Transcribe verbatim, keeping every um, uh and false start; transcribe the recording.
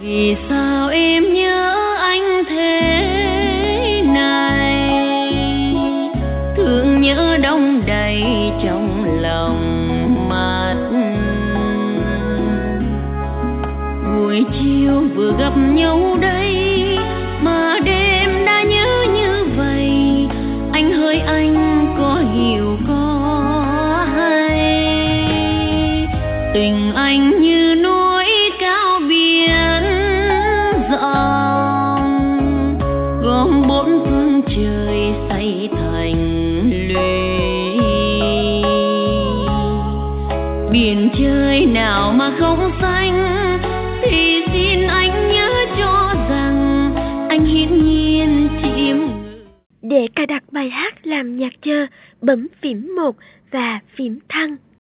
Vì sao em nhớ anh thế này, thương nhớ đông đầy trong lòng mắt. Buổi chiều vừa gặp nhau đây mà đêm đã nhớ như vậy, anh hỡi anh có hiểu có hay, tình anh như núi cao biển rộng, gom bốn phương trời xây thành lũy. Biển trời nào mà không xanh thì xin anh nhớ cho rằng anh hiển nhiên chiếm ngự. Để cài đặt bài hát làm nhạc chờ, bấm phím một và phím thăng.